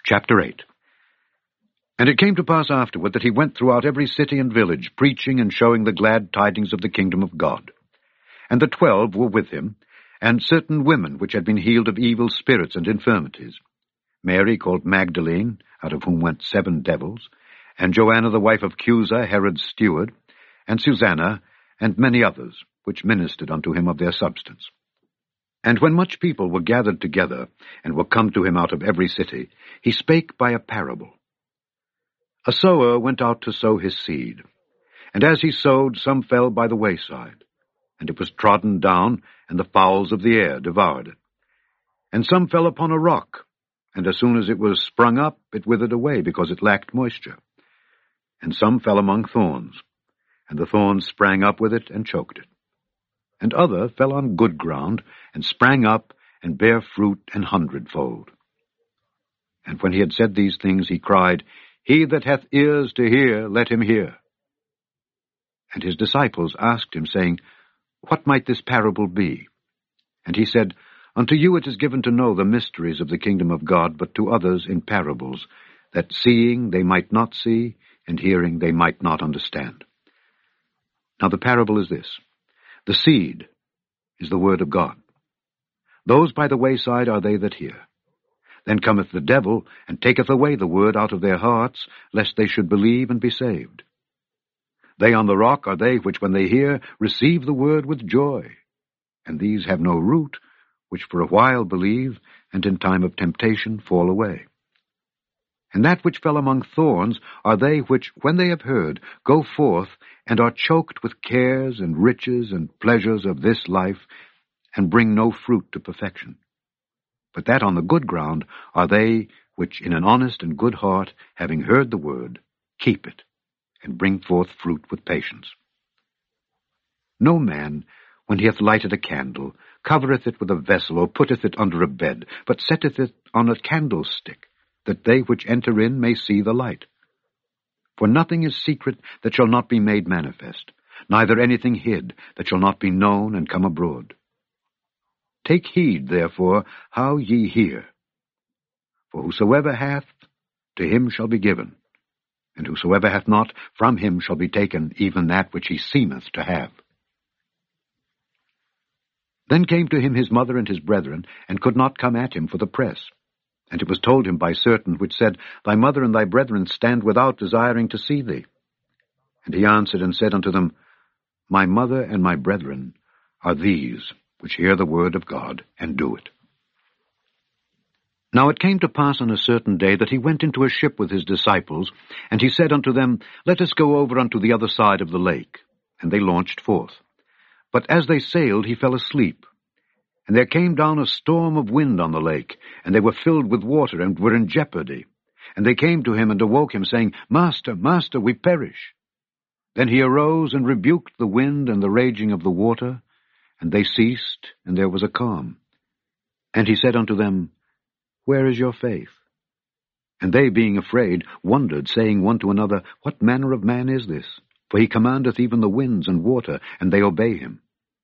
Chapter 8. And it came to pass afterward that he went throughout every city and village, preaching and showing the glad tidings of the kingdom of God. And the 12 were with him, and certain women which had been healed of evil spirits and infirmities, Mary called Magdalene, out of whom went 7 devils, and Joanna the wife of Chuza, Herod's steward, and Susanna, and many others, which ministered unto him of their substance. And when much people were gathered together, and were come to him out of every city, he spake by a parable. A sower went out to sow his seed, and as he sowed, some fell by the wayside, and it was trodden down, and the fowls of the air devoured it. And some fell upon a rock, and as soon as it was sprung up, it withered away, because it lacked moisture. And some fell among thorns, and the thorns sprang up with it and choked it. And other fell on good ground, and sprang up, and bare fruit 100-fold. And when he had said these things, he cried, He that hath ears to hear, let him hear. And his disciples asked him, saying, What might this parable be? And he said, Unto you it is given to know the mysteries of the kingdom of God, but to others in parables, that seeing they might not see, and hearing they might not understand. Now the parable is this. The seed is the word of God. Those by the wayside are they that hear. Then cometh the devil, and taketh away the word out of their hearts, lest they should believe and be saved. They on the rock are they which, when they hear, receive the word with joy. And these have no root, which for a while believe, and in time of temptation fall away. And that which fell among thorns are they which, when they have heard, go forth, and are choked with cares and riches and pleasures of this life, and bring no fruit to perfection. But that on the good ground are they which in an honest and good heart, having heard the word, keep it, and bring forth fruit with patience. No man, when he hath lighted a candle, covereth it with a vessel, or putteth it under a bed, but setteth it on a candlestick, that they which enter in may see the light. For nothing is secret that shall not be made manifest, neither anything hid that shall not be known and come abroad. Take heed, therefore, how ye hear. For whosoever hath, to him shall be given, and whosoever hath not, from him shall be taken even that which he seemeth to have. Then came to him his mother and his brethren, and could not come at him for the press. And it was told him by certain which said, Thy mother and thy brethren stand without, desiring to see thee. And he answered and said unto them, My mother and my brethren are these, which hear the word of God, and do it. Now it came to pass on a certain day that he went into a ship with his disciples, and he said unto them, Let us go over unto the other side of the lake. And they launched forth. But as they sailed, he fell asleep. And there came down a storm of wind on the lake, and they were filled with water, and were in jeopardy. And they came to him and awoke him, saying, Master, Master, we perish. Then he arose and rebuked the wind and the raging of the water, and they ceased, and there was a calm. And he said unto them, Where is your faith? And they, being afraid, wondered, saying one to another, What manner of man is this? For he commandeth even the winds and water, and they obey him.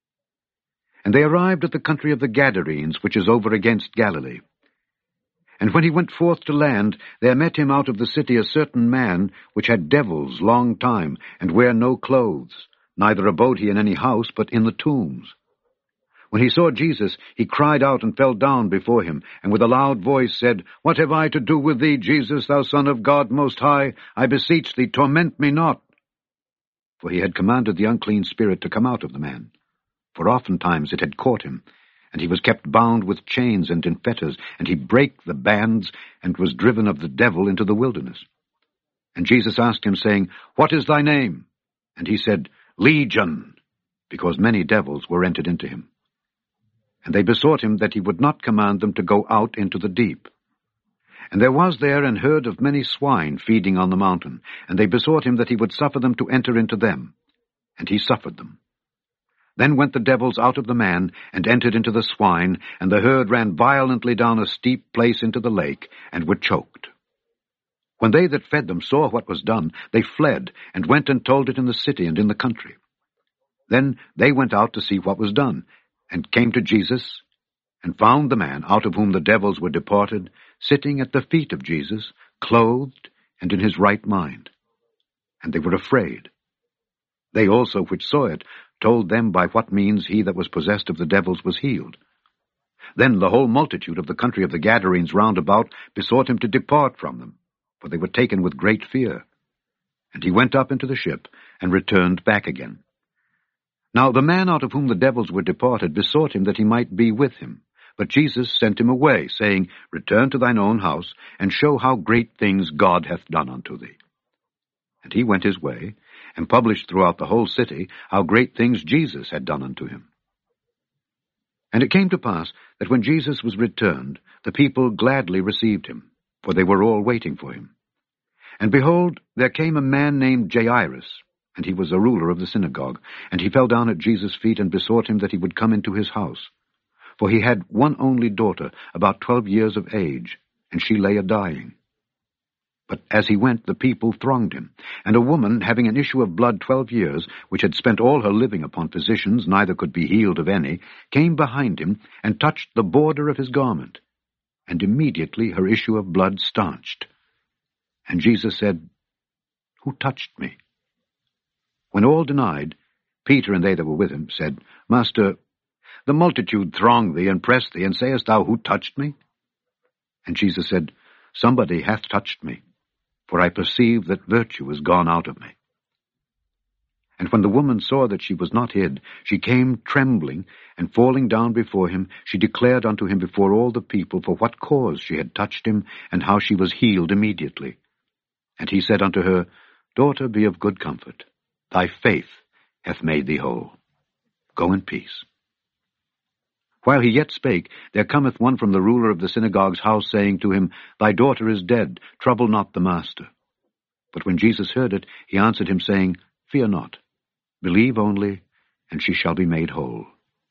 And they arrived at the country of the Gadarenes, which is over against Galilee. And when he went forth to land, there met him out of the city a certain man, which had devils long time, and wear no clothes, neither abode he in any house, but in the tombs. When he saw Jesus, he cried out and fell down before him, and with a loud voice said, What have I to do with thee, Jesus, thou Son of God Most High? I beseech thee, torment me not. For he had commanded the unclean spirit to come out of the man. For oftentimes it had caught him, and he was kept bound with chains and in fetters, and he brake the bands, and was driven of the devil into the wilderness. And Jesus asked him, saying, What is thy name? And he said, Legion, because many devils were entered into him. And they besought him that he would not command them to go out into the deep. And there was there an herd of many swine feeding on the mountain, and they besought him that he would suffer them to enter into them. And he suffered them. Then went the devils out of the man, and entered into the swine, and the herd ran violently down a steep place into the lake, and were choked. When they that fed them saw what was done, they fled, and went and told it in the city and in the country. Then they went out to see what was done, and came to Jesus, and found the man out of whom the devils were departed, sitting at the feet of Jesus, clothed and in his right mind. And they were afraid. They also which saw it told them by what means he that was possessed of the devils was healed. Then the whole multitude of the country of the Gadarenes round about besought him to depart from them, for they were taken with great fear. And he went up into the ship, and returned back again. Now the man out of whom the devils were departed besought him that he might be with him. But Jesus sent him away, saying, Return to thine own house, and show how great things God hath done unto thee. And he went his way, and published throughout the whole city how great things Jesus had done unto him. And it came to pass that when Jesus was returned, the people gladly received him, for they were all waiting for him. And behold, there came a man named Jairus, and he was a ruler of the synagogue, and he fell down at Jesus' feet and besought him that he would come into his house. For he had one only daughter, about 12 years of age, and she lay a-dying. But as he went, the people thronged him. And a woman, having an issue of blood 12 years, which had spent all her living upon physicians, neither could be healed of any, came behind him, and touched the border of his garment. And immediately her issue of blood stanched. And Jesus said, Who touched me? When all denied, Peter and they that were with him said, Master, the multitude throng thee and press thee, and sayest thou, Who touched me? And Jesus said, Somebody hath touched me, for I perceive that virtue is gone out of me. And when the woman saw that she was not hid, she came trembling, and falling down before him, she declared unto him before all the people for what cause she had touched him, and how she was healed immediately. And he said unto her, Daughter, be of good comfort. Thy faith hath made thee whole. Go in peace. While he yet spake, there cometh one from the ruler of the synagogue's house, saying to him, Thy daughter is dead, trouble not the master. But when Jesus heard it, he answered him, saying, Fear not, believe only, and she shall be made whole.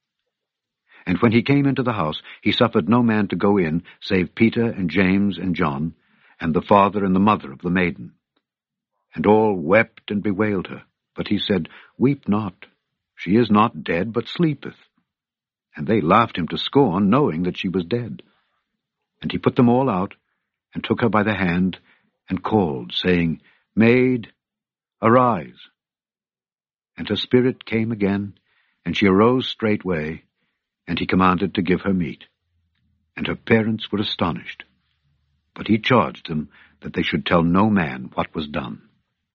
And when he came into the house, he suffered no man to go in, save Peter and James and John, and the father and the mother of the maiden. And all wept and bewailed her. But he said, Weep not, she is not dead, but sleepeth. And they laughed him to scorn, knowing that she was dead. And he put them all out, and took her by the hand, and called, saying, Maid, arise. And her spirit came again, and she arose straightway, and he commanded to give her meat. And her parents were astonished. But he charged them that they should tell no man what was done.